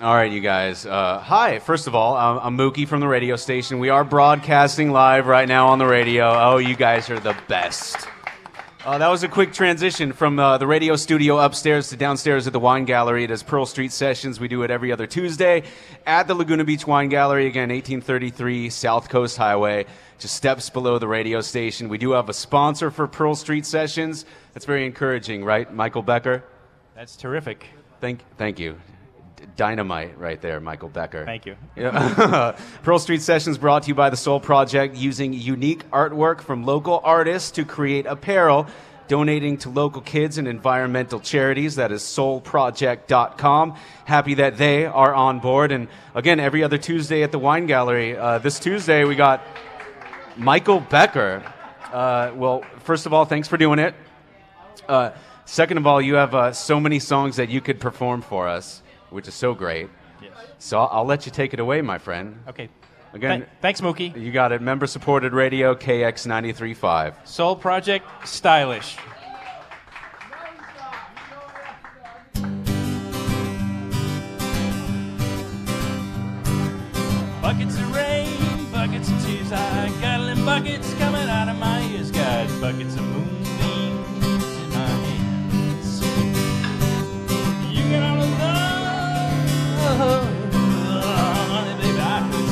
All right, you guys. Hi. First of all, I'm Mookie from the radio station. We are broadcasting live right now on the radio. Oh, you guys are the best. That was a quick transition from the radio studio upstairs to downstairs at the Wine Gallery. It is Pearl Street Sessions. We do it every other Tuesday at the Laguna Beach Wine Gallery. Again, 1833 South Coast Highway, just steps below the radio station. We do have a sponsor for Pearl Street Sessions. That's very encouraging, right, Michael Becker? That's terrific. Thank you. Dynamite right there, Michael Becker. Thank you. Yeah. Pearl Street Sessions brought to you by the Soul Project, using unique artwork from local artists to create apparel, donating to local kids and environmental charities. That is soulproject.com. Happy that they are on board. And again, every other Tuesday at the Wine Gallery. This Tuesday we got Michael Becker. Well, first of all, thanks for doing it. Second of all, you have so many songs that you could perform for us, which is so great. Yes. So I'll let you take it away, my friend. Okay. Again, thanks, Mookie. You got it. Member-supported radio, KX 93.5. Soul Project, stylish. Buckets of rain, buckets of tears, I got them buckets coming out of my ears. Got buckets of moonbeams in my hands. You get all of love, honey, baby, I could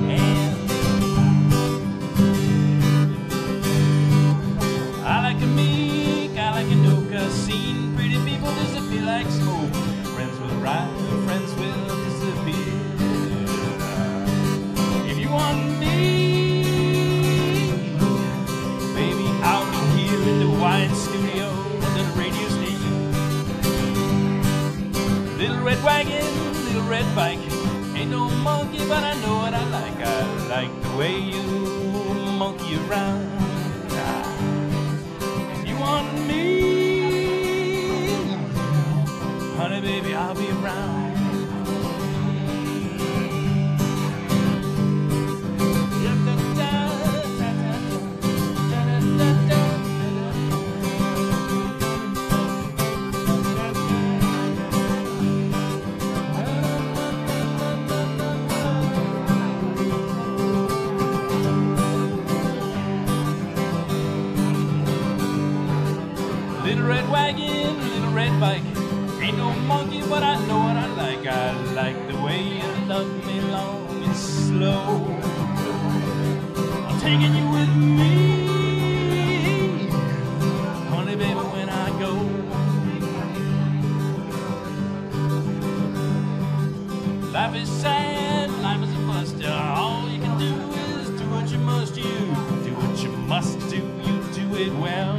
stand. I like a meek, I like a dope, 'cause seen pretty people disappear like smoke. Friends will ride, friends will disappear. If you want me, baby, I'll be here in the wine studio at the radio station. Little red wagon, little red bike, ain't no monkey, but I know what I like. I like the way you monkey around. If you want me, honey, baby, I'll be around. Little red wagon, little red bike, ain't no monkey, but I know what I like. I like the way you love me long and slow. I'm taking you with me, honey, baby, when I go. Life is sad, life is a bust. All you can do is do what you must. You do what you must do. You do it well.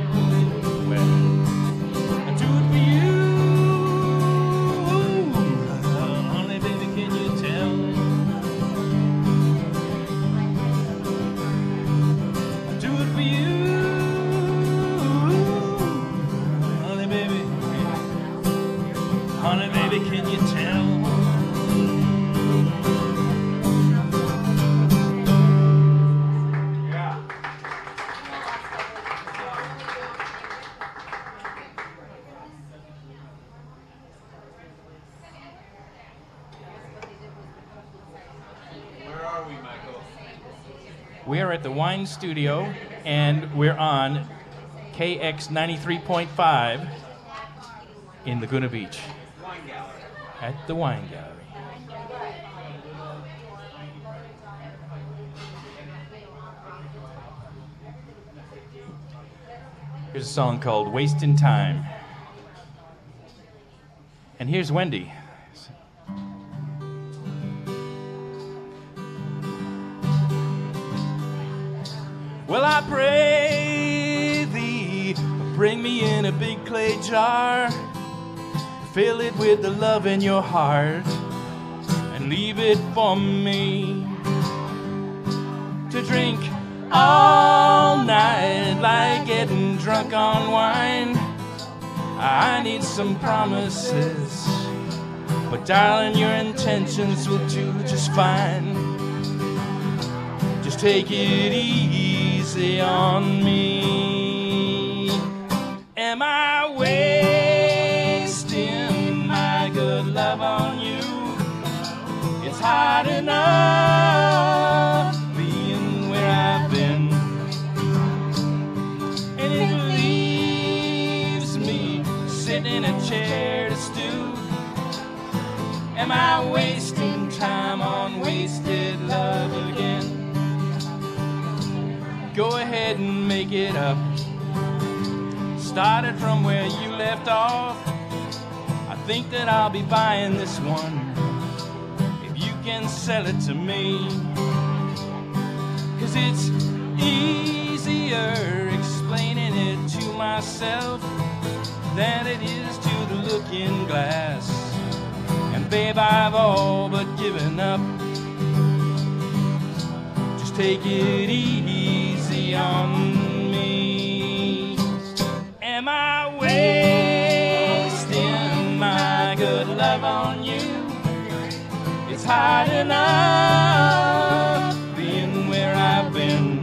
We are at the Wine Studio, and we're on KX 93.5 in Laguna Beach. At the Wine Gallery. Here's a song called Wasting Time. And here's Wendy. Well, I pray thee, bring me in a big clay jar, fill it with the love in your heart, and leave it for me to drink all night like getting drunk on wine. I need some promises, but darling, your intentions will do just fine. Just take it easy on me. Am I wasting my good love on you? hard enough being where I've been. And it leaves me sitting in a chair to stew. Am I wasting time on wasted love again? Go ahead and make it up. Started from where you left off. I think that I'll be buying this one if you can sell it to me. 'Cause it's easier explaining it to myself than it is to the looking glass. And babe, I've all but given up. Just take it easy on me. Am I wasting my good love on you? It's hard enough being where I've been.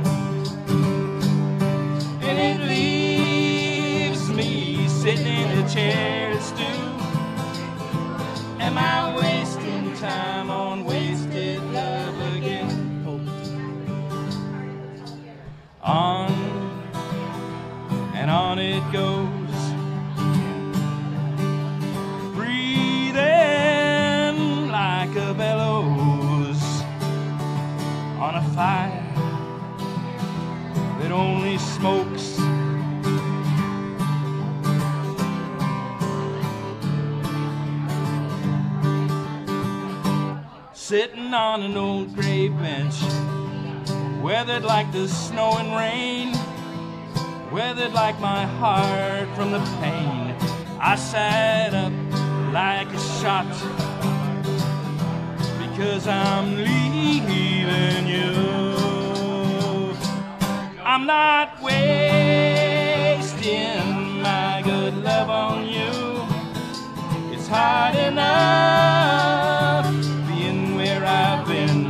And it leaves me sitting in a chair to stew. Am I wasting time on wasted love again? On and on it goes, breathing like a bellows on a fire that only smokes. Sitting on an old gray bench, weathered like the snow and rain, weathered like my heart from the pain. I sat up like a shot because I'm leaving you. I'm not wasting my good love on you. It's hard enough being where I've been.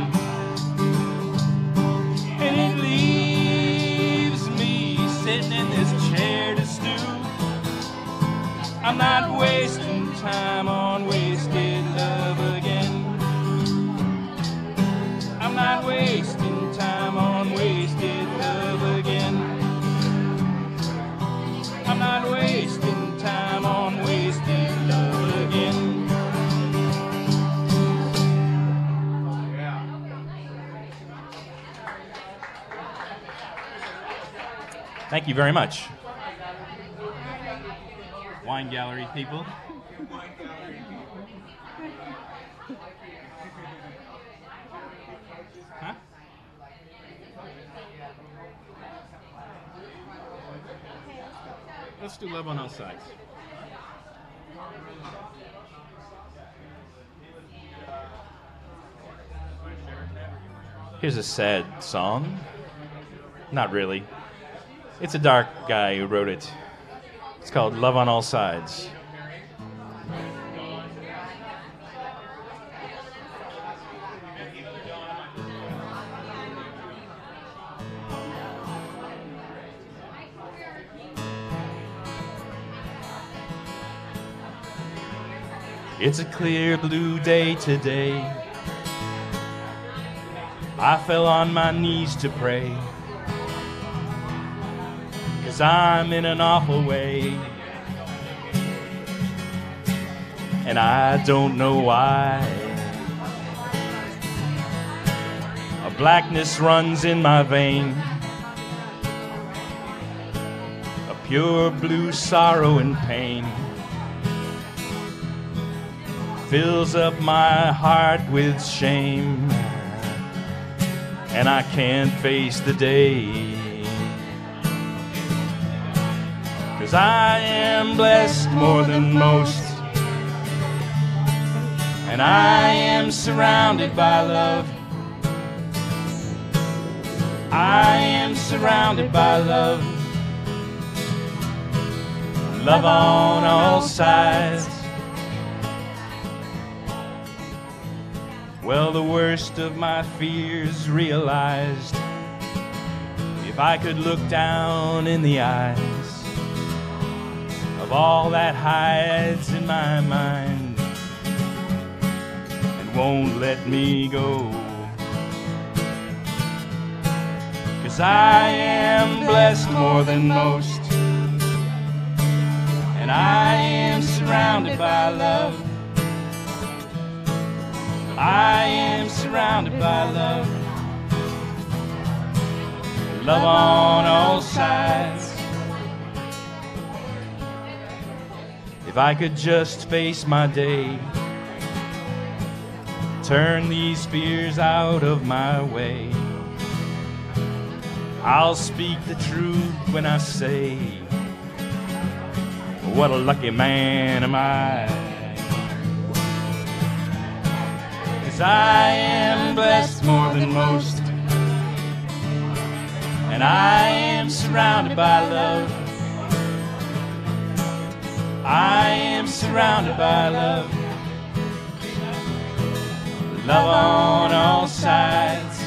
And it leaves me sitting in this chair to stew. I'm not wasting time on wasted love again. I'm not wasting time on wasted love again. I'm not wasting time on wasted love again. Thank you very much. Wine gallery people. Huh? Let's do Love on All Sides. Here's a sad song. Not really. It's a dark guy who wrote it. It's called Love on All Sides. It's a clear blue day today. I fell on my knees to pray. 'Cause I'm in an awful way, and I don't know why. A blackness runs in my vein, a pure blue sorrow and pain fills up my heart with shame, and I can't face the day. 'Cause I am blessed more than most, and I am surrounded by love. I am surrounded by love. Love on all sides. Well, the worst of my fears realized. If I could look down in the eyes of all that hides in my mind, and won't let me go. 'Cause I am blessed more than most, and I am surrounded by love. I am surrounded by love. Love on all sides. If I could just face my day, turn these fears out of my way, I'll speak the truth when I say, what a lucky man am I. 'Cause I am blessed more than most, and I am surrounded by love. I am surrounded by love. Love on all sides.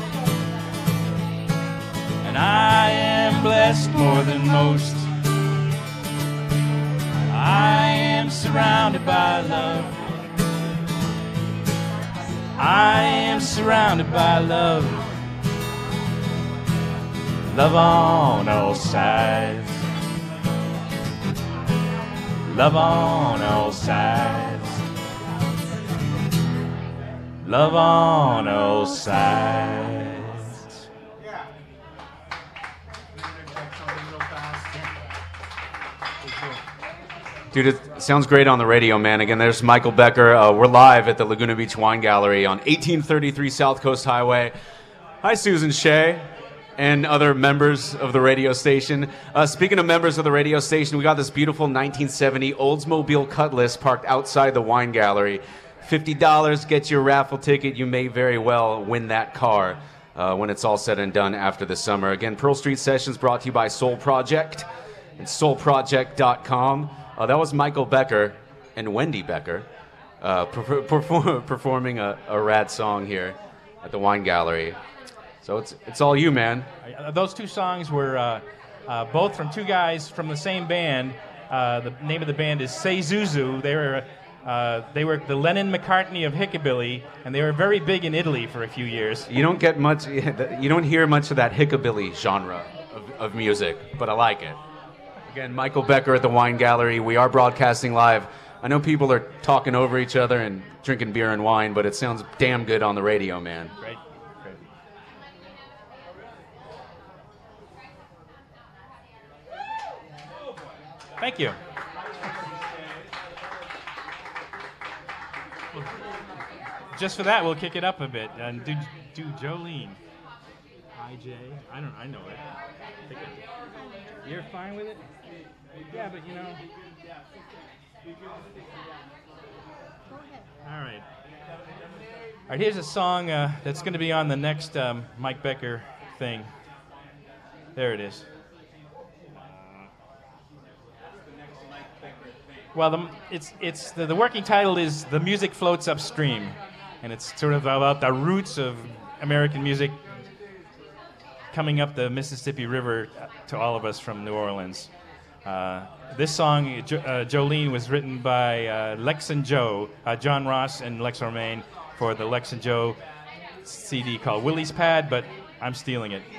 And I am blessed more than most. I am surrounded by love. I am surrounded by love. Love on all sides. Love on all sides. Love on all sides. Dude, it sounds great on the radio, man. Again, there's Michael Becker. We're live at the Laguna Beach Wine Gallery on 1833 South Coast Highway. Hi, Susan Shea and other members of the radio station. Speaking of members of the radio station, we got this beautiful 1970 Oldsmobile Cutlass parked outside the wine gallery. $50 gets you a raffle ticket. You may very well win that car when it's all said and done after the summer. Again, Pearl Street Sessions brought to you by Soul Project and soulproject.com. That was Michael Becker and Wendy Becker performing a rad song here at the wine gallery. So it's all you, man. Those two songs were both from two guys from the same band. The name of the band is Say Zuzu. They were the Lennon-McCartney of Hickabilly, and they were very big in Italy for a few years. You don't get much. You don't hear much of that Hickabilly genre of music, but I like it. Again, Michael Becker at the Wine Gallery. We are broadcasting live. I know people are talking over each other and drinking beer and wine, but it sounds damn good on the radio, man. Great. Thank you. Just for that, we'll kick it up a bit and do Jolene. Hi, Jay. I know it. You're fine with it? Yeah, but you know. All right. All right, here's a song that's going to be on the next Mike Becker thing. There it is. Well, the working title is "The Music Floats Upstream," and it's sort of about the roots of American music coming up the Mississippi River to all of us from New Orleans. This song, Jolene, was written by Lex and Joe, John Ross and Lex Romaine, for the Lex and Joe CD called Willie's Pad, but I'm stealing it.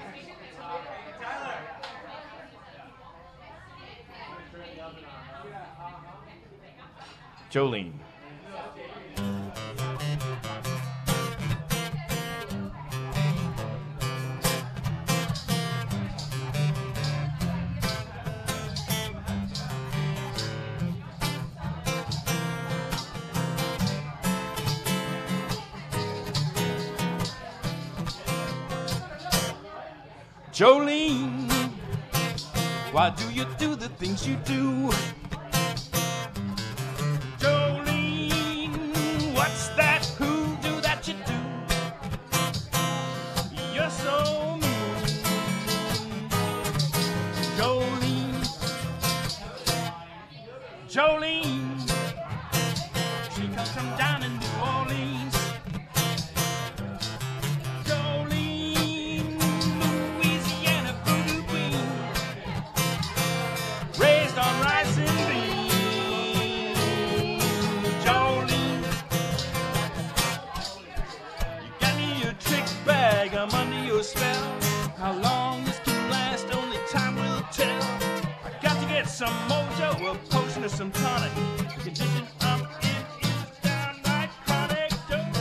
Jolene. Jolene, why do you do the things you do? Jolene, what's that hoodoo that you do? You're so mean. Jolene, Jolene, she comes from down in New Orleans. Raised on rice and I'm under your spell. How long this can last, only time will tell. I got to get some mojo, a potion or some tonic. The condition I'm in is downright chronic.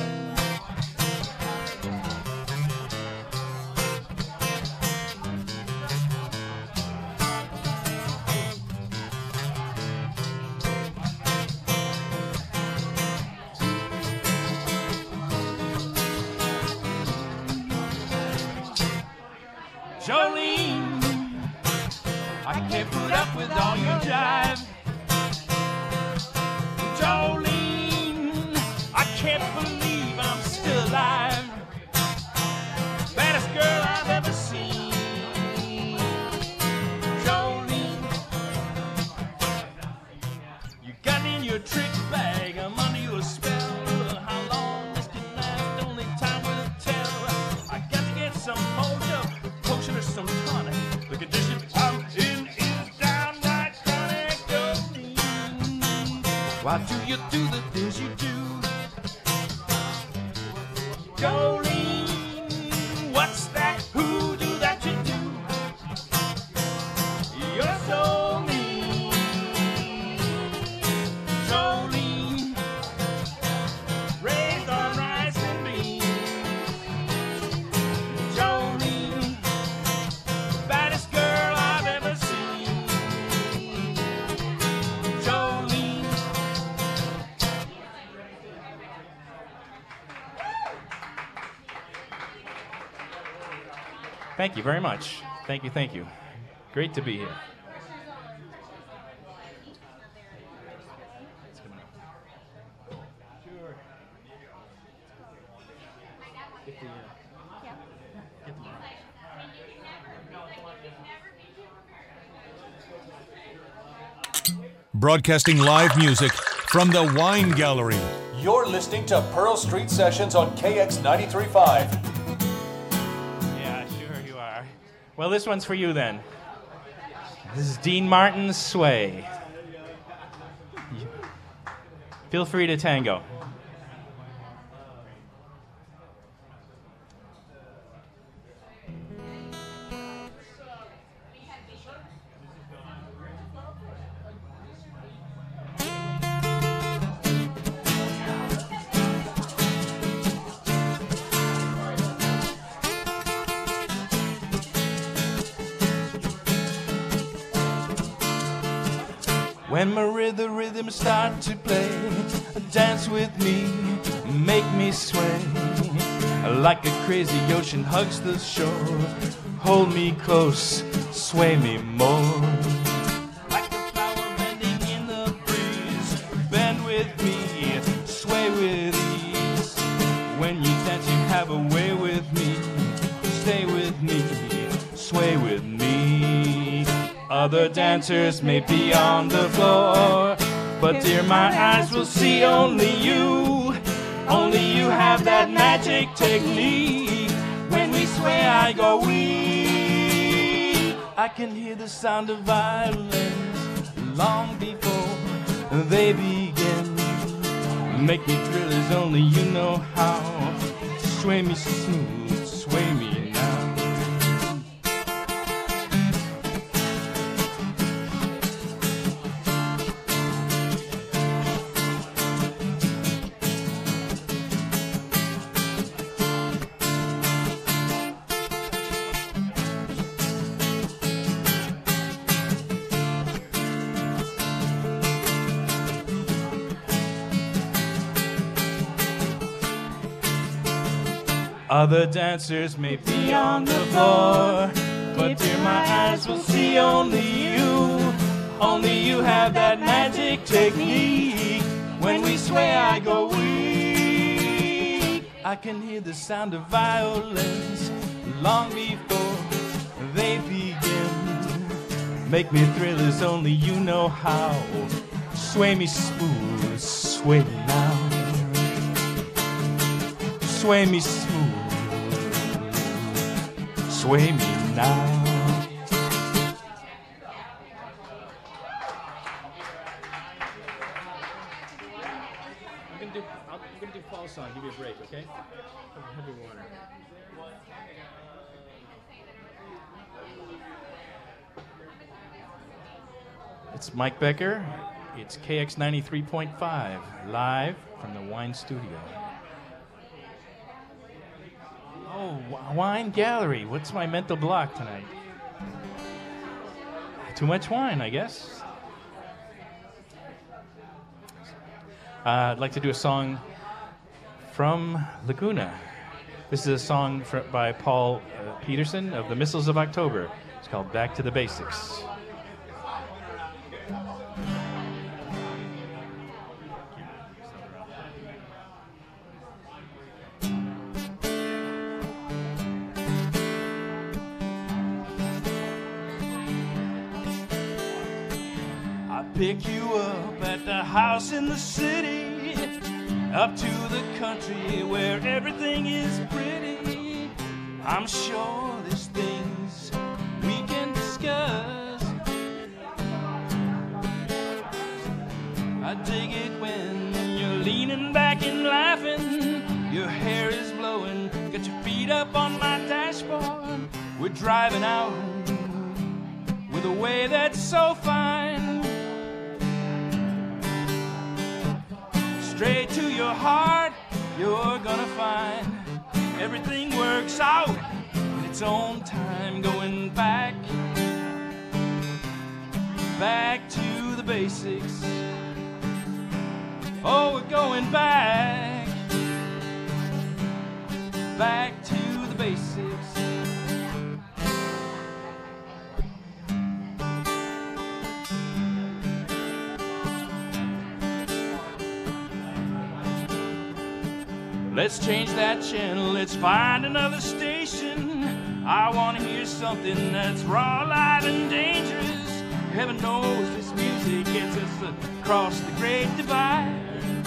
Jolene, I can't put up with all your jive. Jolene, I can't believe I'm still alive. Baddest girl I've ever seen. Jolene, you got me in your trick bag. I'm under your spell. How long this can last, only time will tell. I got to get some mojo, potion or some tonic. The condition I'm in is downright chronic. Jolene, why do you do the things you do? Jolene, what's that hoodoo that you do? You're so mean. Jolene, raised on rice and beans. Jolene, baddest girl I've ever seen. Jolene. Thank you very much. Thank you, thank you. Great to be here. Sure. Broadcasting live music from the Wine Gallery. You're listening to Pearl Street Sessions on KX 93.5. Yeah, sure you are. Well, this one's for you then. This is Dean Martin's Sway. Feel free to tango. When the rhythm start to play, dance with me, make me sway. Like a crazy ocean hugs the shore, hold me close, sway me more. Like a flower bending in the breeze, bend with me, sway with ease. When you dance you have a way with me, stay with me, sway with me. Other dancers may be on the floor, but dear, my eyes will see only you. Only you have that magic technique. When we sway, I go weak. I can hear the sound of violins long before they begin. Make me thrill as only you know how. Sway me smooth, sway me now. Other dancers may be on the floor, but dear, my eyes will see only you. Only you have that magic technique. When we sway, I go weak. I can hear the sound of violins long before they begin. Make me thrill as only you know how. Sway me smooth, sway me now. Sway me smooth, sway me now. I'm gonna do Paul's song. give you a break, okay? Have your water. It's Mike Becker. It's KX 93.5, live from the Wine Studio. Oh, Wine Gallery. What's my mental block tonight? Too much wine, I guess. I'd like to do a song from Laguna. This is a song by Paul Peterson of the Missiles of October. It's called Back to the Basics. Pick you up at the house in the city, up to the country where everything is pretty. I'm sure there's things we can discuss. I dig it when you're leaning back and laughing, your hair is blowing, got your feet up on my dashboard. We're driving out with a way that's so fine. Straight to your heart, you're gonna find everything works out in its own time. Going back to the basics. Oh, we're going back to the basics. Let's change that channel, let's find another station. I want to hear something that's raw, live, and dangerous. Heaven knows this music gets us across the great divide.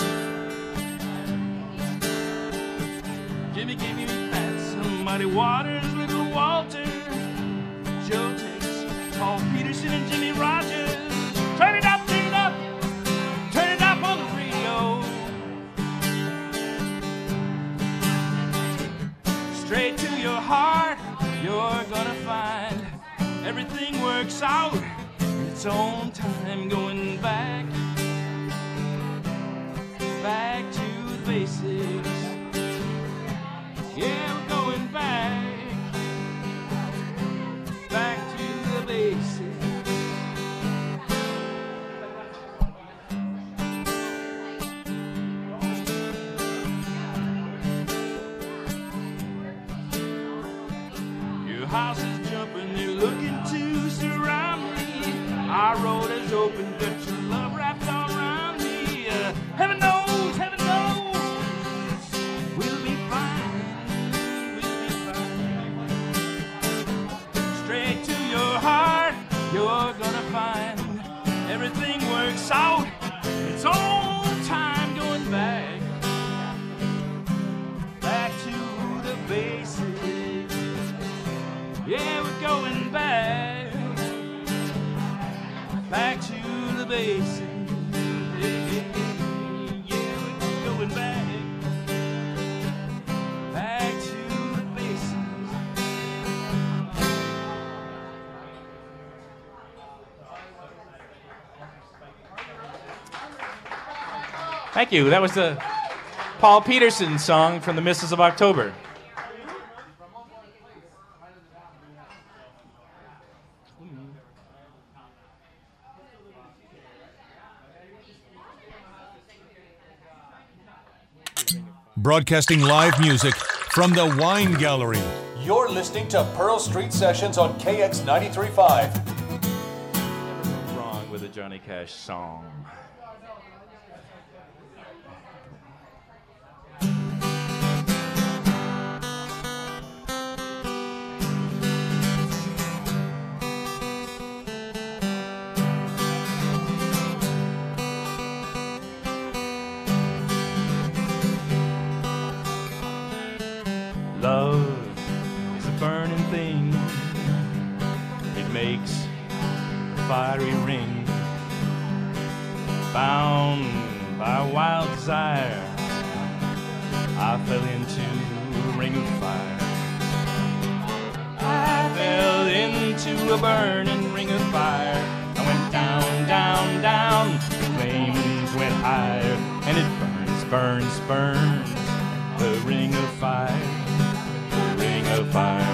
Give me that somebody Waters, Little Walter, Joe Tex, Paul Peterson, and Jimmy Rogers. Turn it up, turn it up, turn it up on the radio. Straight to your heart, you're gonna find everything works out in its own time. Going back to the basics. Yeah, we're going back to the basics. House is jumping, you're looking to surround me. Our road is open, got your love wrapped all around me. Heaven knows, we'll be fine, Straight to your heart, you're gonna find everything works out in its own time. Going back to the basics. Yeah, we're going back to the basics. Yeah, we're going back to the basics. Thank you. That was the Paul Peterson song from the Missiles of October. Broadcasting live music from the Wine Gallery. You're listening to Pearl Street Sessions on KX 93.5. Never wrong with a Johnny Cash song. Love is a burning thing. It makes a fiery ring. Bound by wild desire, I fell into a ring of fire. I fell into a burning ring of fire. I went down, down, down. The flames went higher, and it burns, burns, burns. The ring of fire, the ring of fire.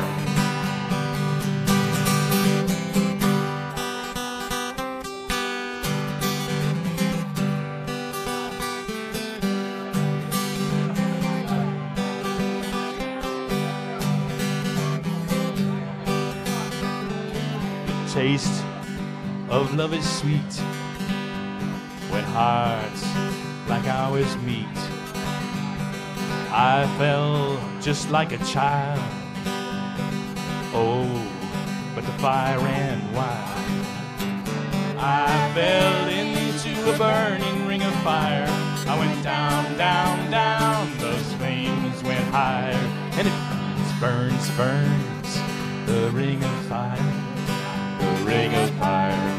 Taste of love is sweet when hearts like ours meet. I fell just like a child. Oh, but the fire ran wild. I fell into a burning ring of fire. I went down, down, down. Those flames went higher, and it burns, burns, burns. The ring of fire. The ring of fire.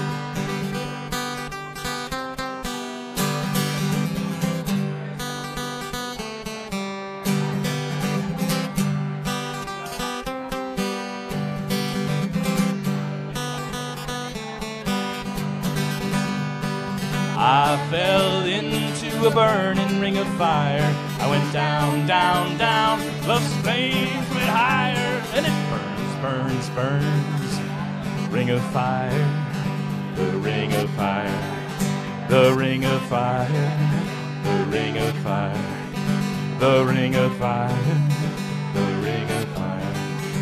I fell into a burning ring of fire. I went down, down, down. Love's flames went higher, and it burns, burns, burns. Ring of fire, the ring of fire, the ring of fire, the ring of fire, the ring of fire, the ring of fire.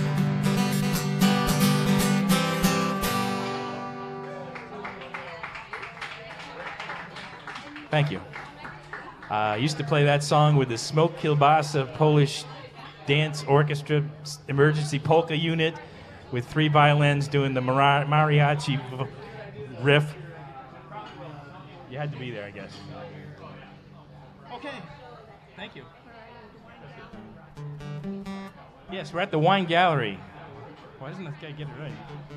Thank you. I used to play that song with the Smoke Kielbasa Polish Dance Orchestra Emergency Polka Unit, with 3 violins doing the mariachi riff. You had to be there, I guess. Okay, thank you. Yes, we're at the Wine Gallery. Why doesn't this guy get it right?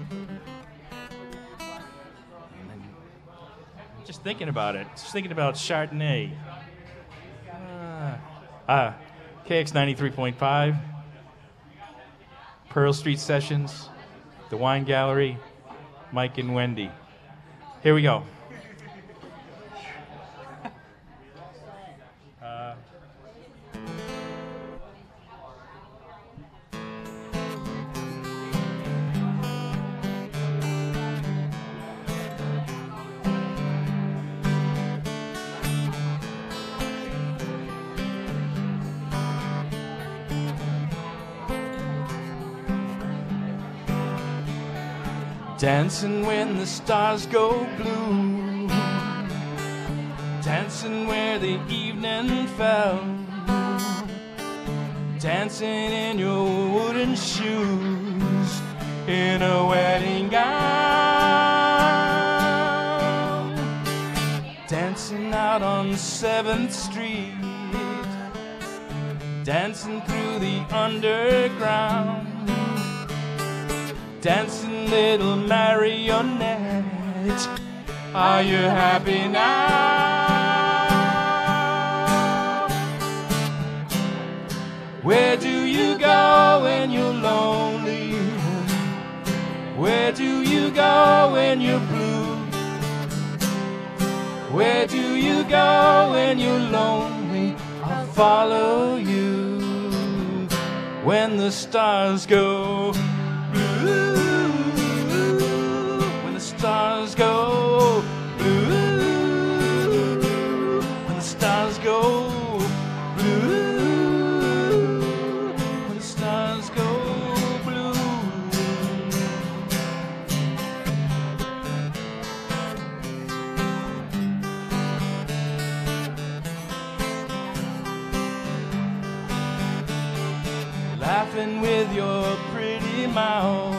Just thinking about it. Just thinking about Chardonnay. KX 93.5. Pearl Street Sessions, the Wine Gallery, Mike and Wendy. Here we go. Dancing when the stars go blue, dancing where the evening fell, dancing in your wooden shoes, in a wedding gown, dancing out on 7th Street, dancing through the underground, dancing little marionette, are you happy now? Where do you go when you're lonely? Where do you go when you're blue? Where do you go when you're lonely? I'll follow you when the stars go blue. When the stars go blue. When the stars go blue. When the stars go blue. Laughing with your pretty mouth,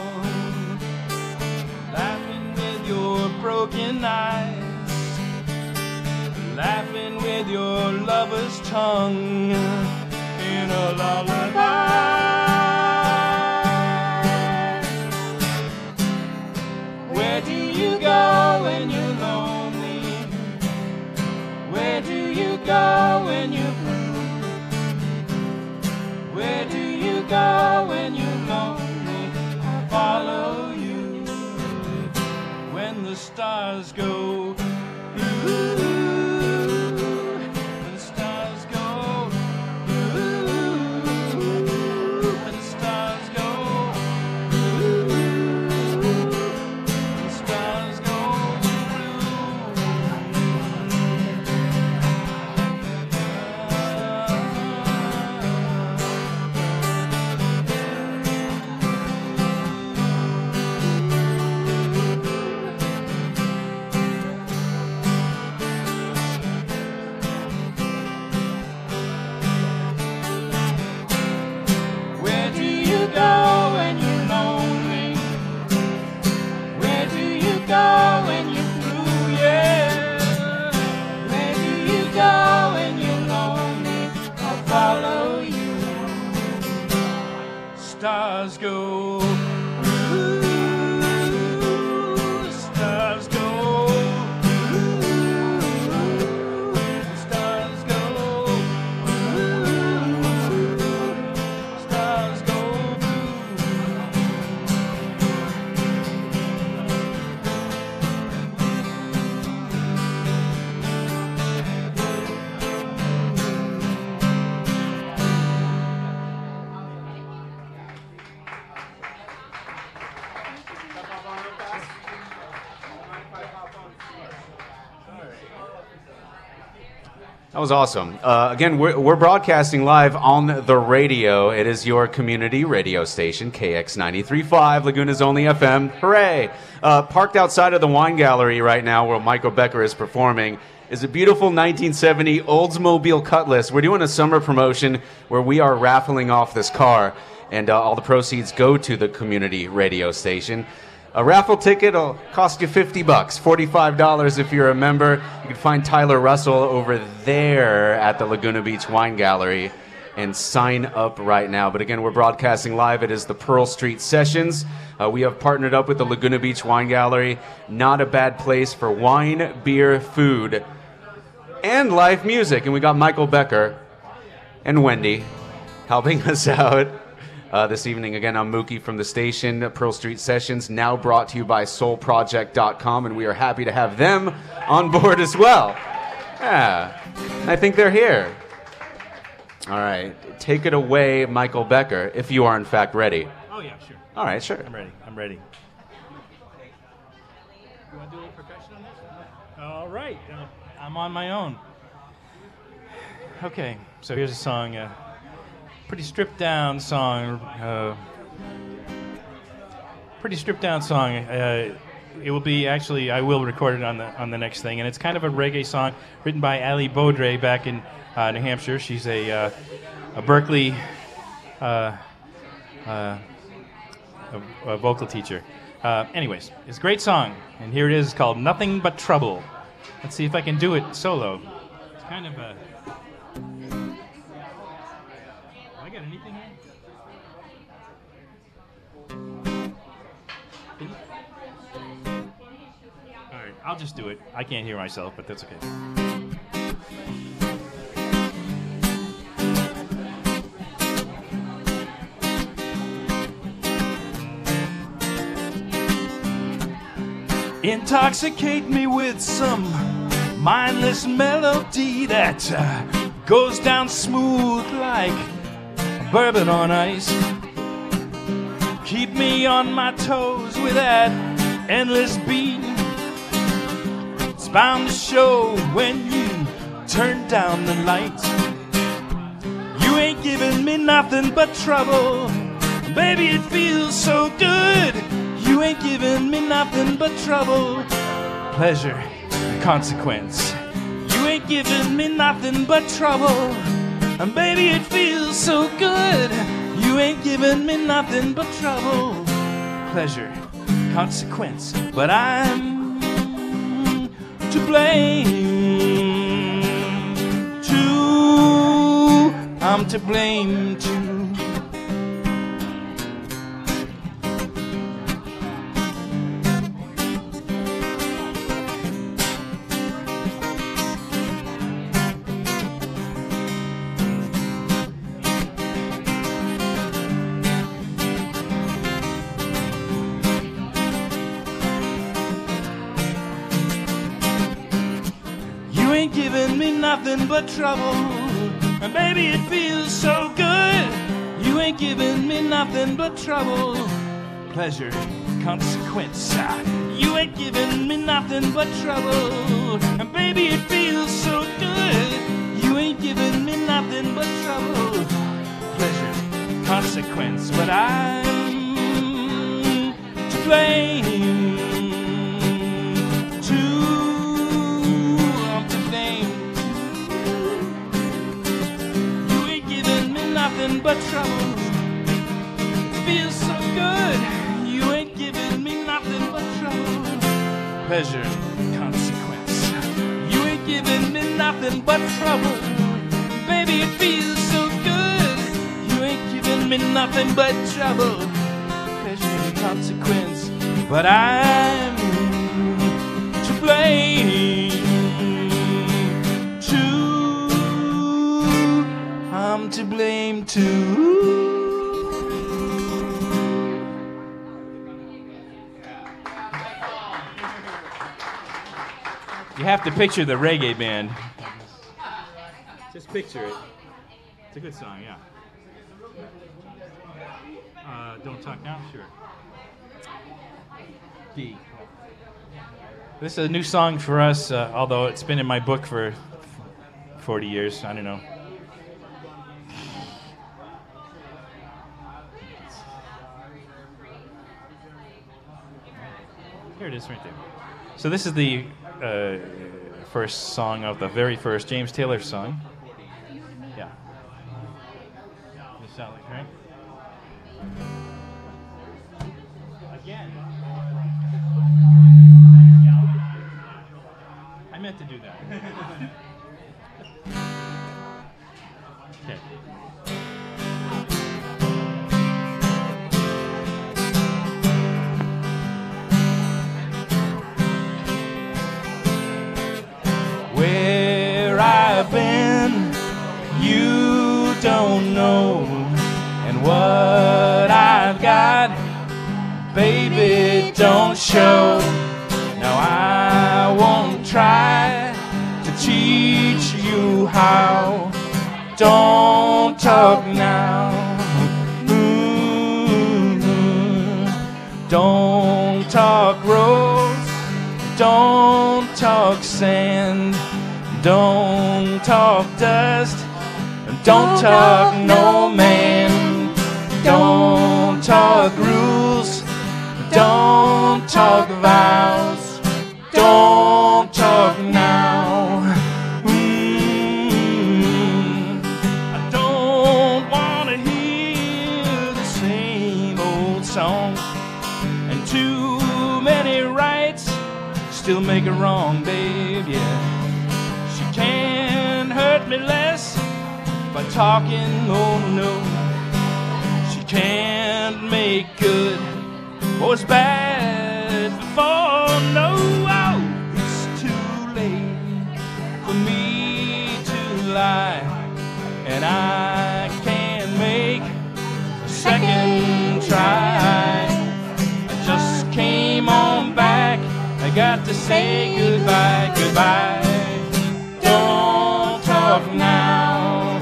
laughing with your broken eyes, laughing with your lover's tongue in a lullaby. Where do you go when you're lonely? Where do you go when you're blue? the stars go. Ooh, where the stars go. Ooh, where the stars go. Ooh, where the stars go. Where do you go when you're lonely? Where do you go when you're through? Yeah. Where do you go when you're lonely? I'll follow you. Stars go. Ooh, the stars go. Ooh, the stars go. Ooh, stars go. That was awesome. Again, we're broadcasting live on the radio. It is your community radio station, KX 93.5, Laguna's only FM. Hooray! Parked outside of the wine gallery right now where Michael Becker is performing is a beautiful 1970 Oldsmobile Cutlass. We're doing a summer promotion where we are raffling off this car, and all the proceeds go to the community radio station. A raffle ticket will cost you $50, $45 if you're a member. You can find Tyler Russell over there at the Laguna Beach Wine Gallery and sign up right now. But again, we're broadcasting live. It is the Pearl Street Sessions. We have partnered up with the Laguna Beach Wine Gallery. Not a bad place for wine, beer, food, and live music. And we got Michael Becker and Wendy helping us out. This evening, again, I'm Mookie from the station, Pearl Street Sessions, now brought to you by soulproject.com, and we are happy to have them on board as well. Yeah, I think they're here. All right, take it away, Michael Becker, if you are in fact ready. Oh, yeah, sure. All right, sure. I'm ready. You want to do a little percussion on this? All right. I'm on my own. Okay, so here's a song, pretty stripped down song. It will be actually, I will record it on the next thing, and it's kind of a reggae song written by Ali Baudre back in New Hampshire. She's a Berkeley a vocal teacher. Anyways, it's a great song, and here it is called Nothing But Trouble. Let's see if I can do it solo. It's kind of a... I got anything here? All right, I'll just do it. I can't hear myself, but that's okay. Intoxicate me with some mindless melody that goes down smooth like bourbon on ice. Keep me on my toes with that endless beat. It's bound to show when you turn down the lights. You ain't giving me nothing but trouble. Baby, it feels so good. You ain't giving me nothing but trouble, pleasure, consequence. You ain't giving me nothing but trouble, and baby, it feels so good. You ain't giving me nothing but trouble, pleasure, consequence. But I'm to blame, too. I'm to blame, too. nothing but trouble. And baby, it feels so good. You ain't giving me nothing but trouble. Pleasure, consequence. You ain't giving me nothing but trouble. And baby, it feels so good. You ain't giving me nothing but trouble. Pleasure, consequence. But I'm to blame. I'm to blame. You ain't giving me nothing but trouble. It feels so good. You ain't giving me nothing but trouble. Pleasure, consequence. You ain't giving me nothing but trouble. Baby, it feels so good. You ain't giving me nothing but trouble. Pleasure, consequence. But I'm to blame. Too. I'm to blame too. You have to picture the reggae band. Just picture it. It's a good song, yeah. Don't talk now? Sure. B. This is a new song for us, although it's been in my book for 40 years. I don't know. Here it is right there. So this is the first song of the very first James Taylor song. Yeah. This sound like right? Again. I meant to do that. Okay. Where I've been, you don't know, and what I've got, baby, don't show. Now I won't try to teach you how. Don't talk now. Don't talk roads. Don't talk sand. Don't talk dust. Don't talk no man. Don't talk rules. Don't talk vows. Don't talk now. I don't want to hear the same old song. And too many rights still make it wrong, babe, yeah. She can't hurt me less by talking, oh no. She can't make good what was bad before, no. Oh, it's too late for me to lie, and I can't make a second try. I just came on back. I got to say goodbye, goodbye. Don't talk now.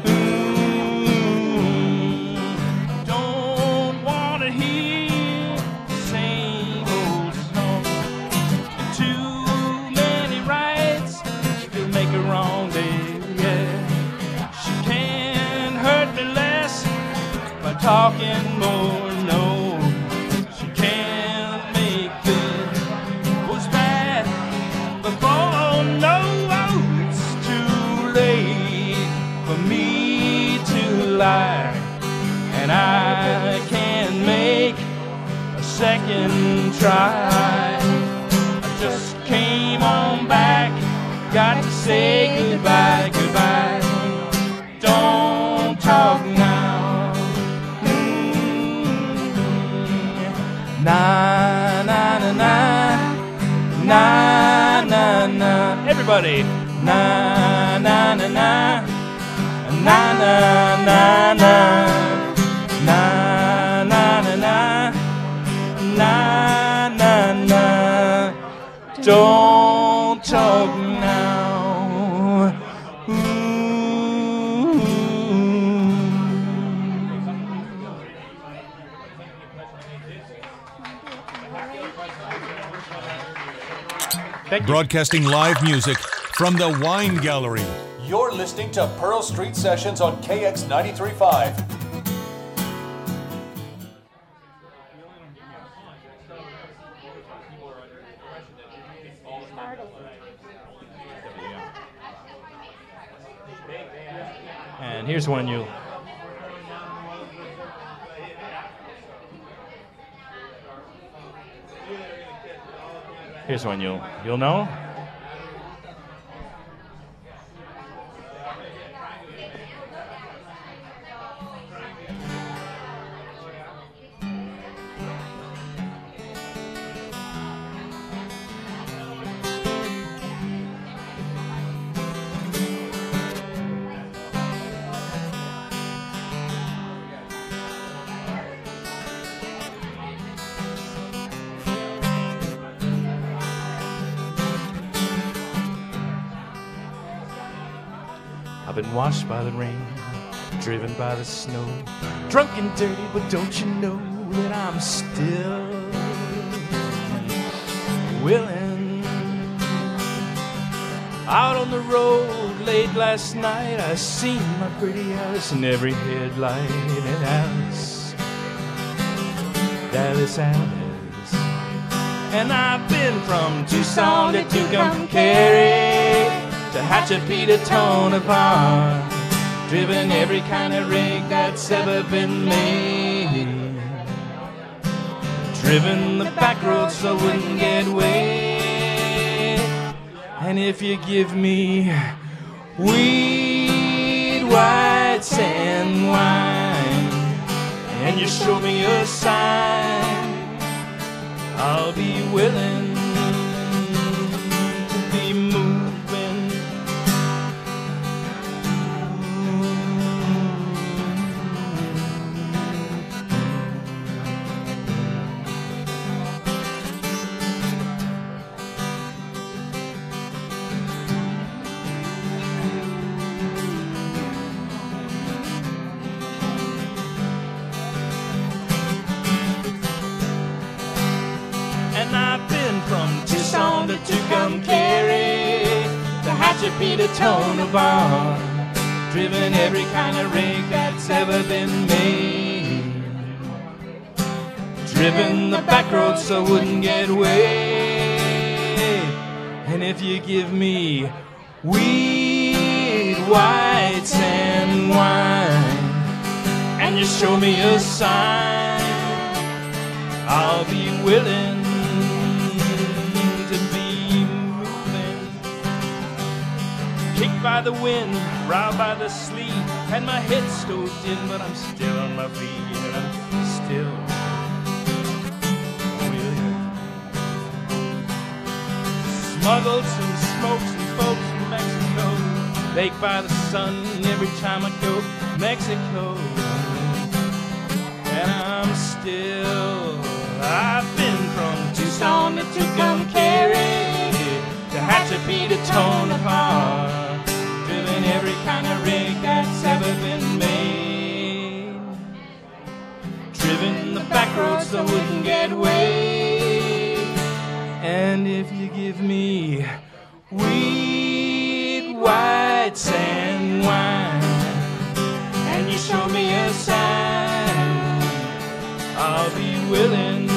Don't want to hear the same old song. And too many rights still make it wrong, babe, yeah. She can't hurt me less by talking more, no. She can't make good what's bad before, no. It's too late for me to lie, and I can't make a second try. I just came on back, got to say goodbye, goodbye. Don't talk now. Na na na na, na na na. Everybody, na na na na, na na na na, na na na na, na na na. Don't talk now. Thank you. Broadcasting live music from the Wine Gallery. You're listening to Pearl Street Sessions on KX 93.5. And here's one you'll... Here's one you'll know. I've been washed by the rain, driven by the snow, drunk and dirty, but don't you know that I'm still willing? Out on the road late last night, I seen my pretty Alice in every headlight, and Alice, and I've been from Tucson to Tucumcari, to Hatchapeta, Tonopah, driven every kind of rig that's ever been made, driven the back roads so I wouldn't get wet. And if you give me weed, white sand wine, and you show me a sign, I'll be willing to be moving. And I've been from Tucson to Tucumcari, to Hatchapeta, Tonopah, driven every kind of rig that's ever been made, driven the back roads so I wouldn't get wet. And if you give me weed, white sand wine, and you show me a sign, I'll be willing to be moving. Kicked by the wind, riled by the sleet, and my head stowed in, but I'm still on my feet, and I'm still willing. Smuggled some smokes and folks from Mexico, baked by the sun every time I go to Mexico, and I've been from Tucson to Tucumcari, to Hatchapeta, Tonopah, driven every kind of rig that's ever been made, driven the back roads so I wouldn't get wet. And if you give me weed, white sand wine, and you show me a sign, I'll be willing.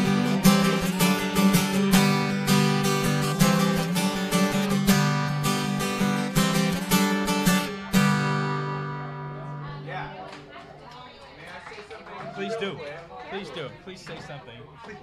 Please do. Please do. Please say something.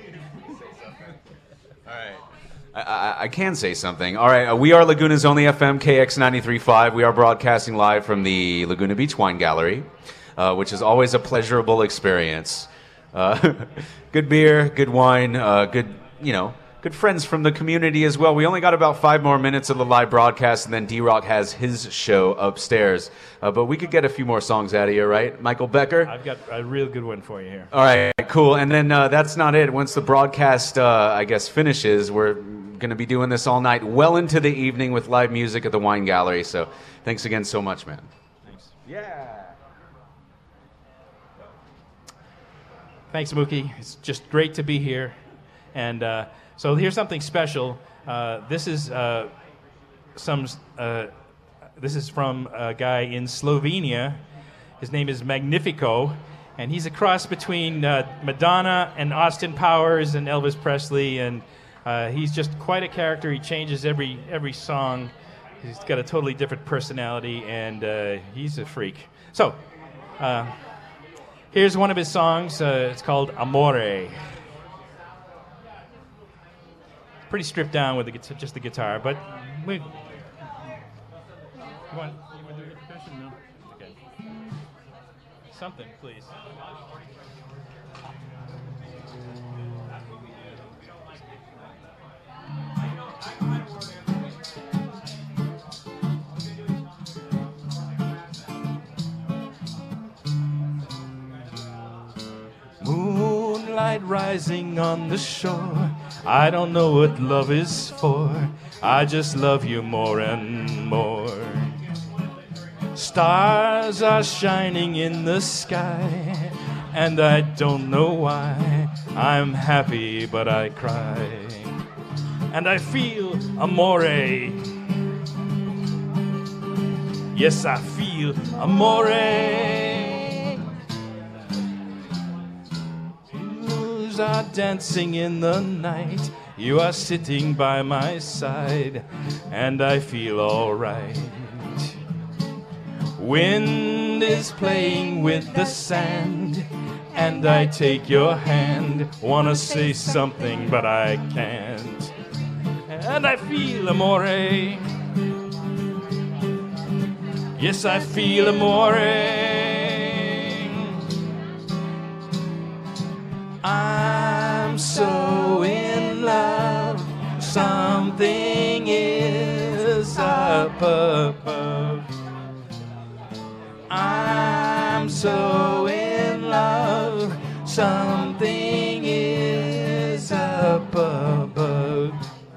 All right. I can say something. All right, we are Laguna's only FM, KX 93.5. We are broadcasting live from the Laguna Beach Wine Gallery, which is always a pleasurable experience. Good beer, good wine, good friends from the community as well. We only got about 5 more minutes of the live broadcast, and then D-Rock has his show upstairs. But we could get a few more songs out of you, right? Michael Becker? I've got a real good one for you here. All right, cool. And then that's not it. Once the broadcast, finishes, we're going to be doing this all night, well into the evening with live music at the Wine Gallery. So thanks again so much, man. Thanks. Yeah. Thanks, Mookie. It's just great to be here. And so here's something special. This is from a guy in Slovenia. His name is Magnifico, and he's a cross between Madonna and Austin Powers and Elvis Presley, and he's just quite a character. He changes every song. He's got a totally different personality, and he's a freak. So, here's one of his songs. It's called Amore. Pretty stripped down with just the guitar, but you want to do your percussion? No? Okay. Something, please. Moonlight rising on the shore. I don't know what love is for. I just love you more and more. Stars are shining in the sky, and I don't know why. I'm happy, but I cry. And I feel amore. Yes, I feel amore. Are dancing in the night. You are sitting by my side, and I feel alright. Wind is playing with the sand, and I take your hand. Wanna say something, but I can't. And I feel amore. Yes, I feel amore. I'm so in love, something is up above. I'm so in love, something is up above.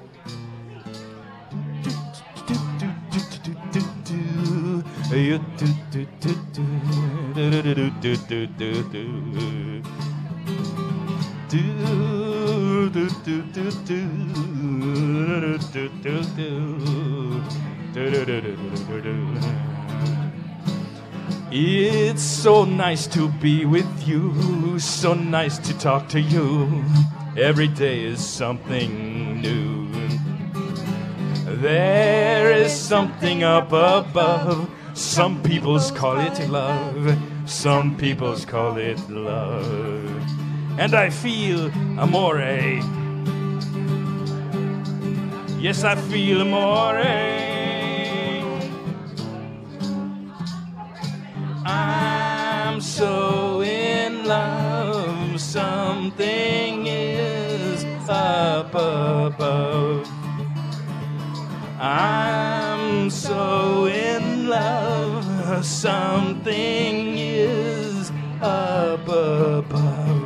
It's so nice to be with you, so nice to talk to you. Every day is something new. There is something up above. Some peoples call it love, some peoples call it love. And I feel amore. Yes, I feel amore. I'm so in love, something is up above. I'm so in love, something is up above.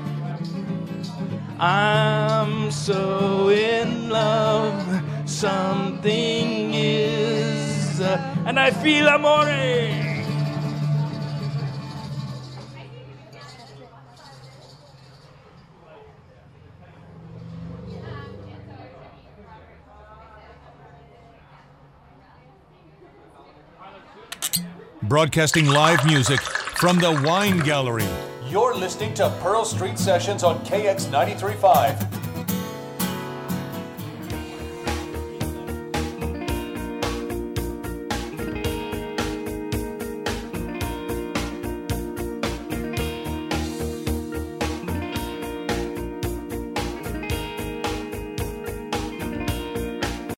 I'm so in love, something is, and I feel amore. Broadcasting live music from the Wine Gallery. You're listening to Pearl Street Sessions on KX 93.5.